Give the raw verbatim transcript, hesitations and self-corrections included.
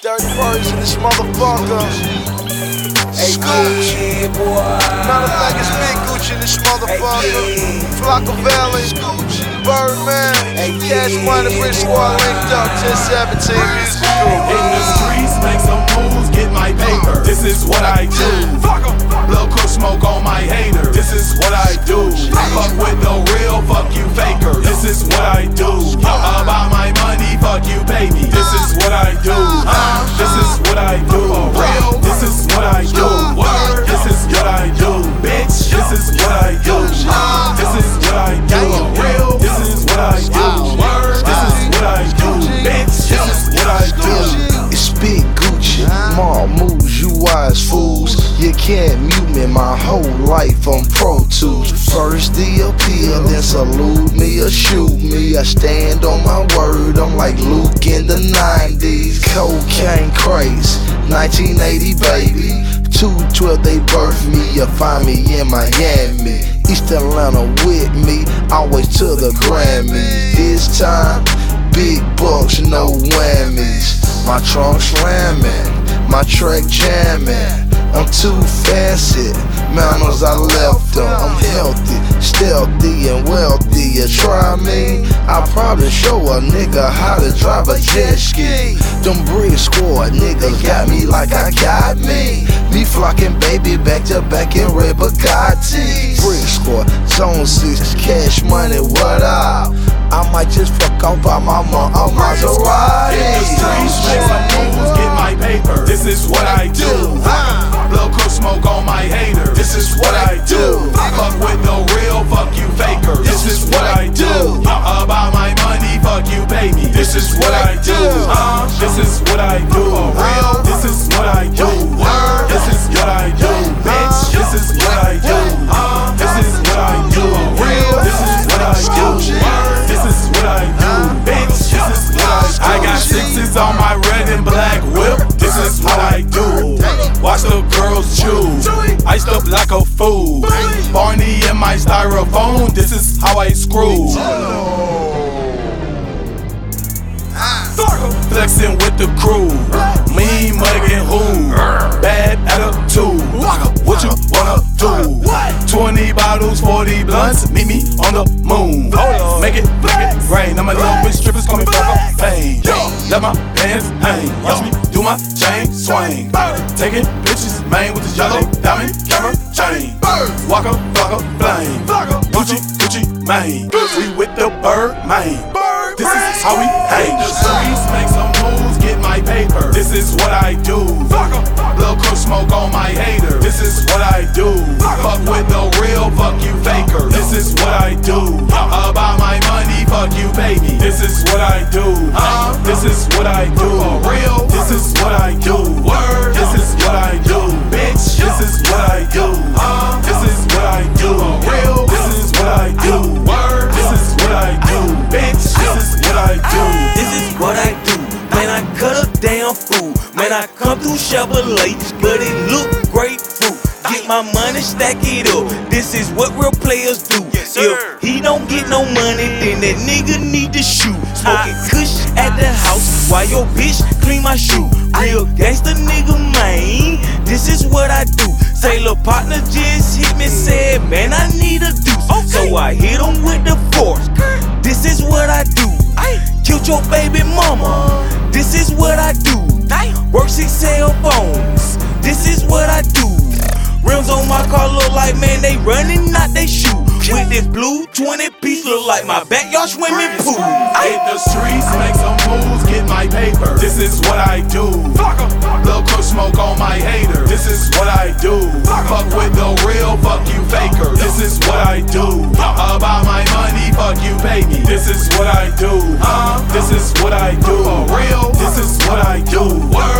Dirty birds in this motherfucker. Hey, Scooch. boy. Matter of fact, it's Big Gucci in this motherfucker. Flocka Valley, Birdman, Cash Money, Bridge Squad linked up. ten seventeen Music Group. In the streets, make some moves, get my paper. This is what I do. Blow cook smoke on my hater. This is what I do. Fuck with the real, fuck you faker. This is what I do. About my money, fuck you baby. This is what I do. This is what I do. Real, this is what I do. Word, this is what I do. Bitch, this is what I do. This is what I do. Real, this is what I do. Word, this is what I do. Bitch, this is what I do. It's Big Gucci, small moves, you wise fools. You can't mute me, my whole life I'm Pro Tools. First the appeal, then salute me or shoot me. I stand on my word, I'm like Luke in the nineties. Cocaine craze, nineteen eighty baby. two twelve they birthed me, you find me in Miami. East Atlanta with me, always to the Grammy. This time, big bucks, no whammies. My trunk slamming, my track jamming. I'm too fancy, manners I left them. I'm healthy, stealthy and wealthy. You try me, I'll probably show a nigga how to drive a jet ski. Them Bridge Squad niggas got me like I got me. Me flocking baby back to back in red Bugattis. Bridge Squad, Zone six, Cash Money, what up? I might just fuck off by my mom on Maserati. In the streets, make some moves, get my paper. This is what I do. Blow cook smoke on my hater. This is what I do. Fuck with the real, fuck you faker. This is what I do. About my money, fuck you baby. This is what I do. Uh, this is what I do. Real, this is what I do. Word, this is what I do. Bitch, this is what I do. Uh, this is what I do. Real, this is what I do. Word, this is what I do. Bitch, this is what I do. I got sixes on my red and black whip. This is what I do. Watch the girls choose. Iced up like a fool. Barney in my styrofoam. This is how I screw. Flexing with the crew. Mean mugging who? Bad attitude. What you wanna do? twenty bottles, forty blunts. Meet me on the moon. Make it, make it rain. I'm a little bitch strippers call me Flocka Fame. Let my pants hang. Watch me do my chain swing. Taking pictures, man, with this yellow diamond camera chain. Waka, Flocka Flame. Gucci, Gucci, man. We with the bird, man. This is how we hang. The streets, make some moves, get my paper. This is what I do. Blow cook smoke on my hater. This is what I do. Fuck with the real, fuck you faker. This is what I do. About my money, fuck you baby. This is what I do. Uh, this is what I do. Real, this is what I do. Word, this is what I do. Bitch, this is what I do. Uh, this is what I do. Real, this is what I do. Word, this is what I do. Bitch, this is what I do. This is what I do. Man, I cut a damn fool. Man, I come through Chevrolet, but it look grapefruit. Get my money, stack it up. This is what real players do. If he don't get no money, then that nigga need to shoot. Smoking kush at the house while your bitch clean my shoe. Real gangsta nigga, man. This is what I do. Say, lil' partner just hit me, said, man, I need a deuce. So I hit him with the force. This is what I do. Killed your baby mama. This is what I do. Work six cell phones. This is what I do. Rims on my car look like, man, they running, not they shoot. With this blue twenty piece look like my backyard swimming pool. Hit the streets, make some moves, get my paper. This is what I do. Blow cook smoke on my hater. This is what I do. Fuck with the real, fuck you faker. This is what I do. About my money, fuck you baby. This is what I do. Uh, this is what I do. Real, this is what I do. Word,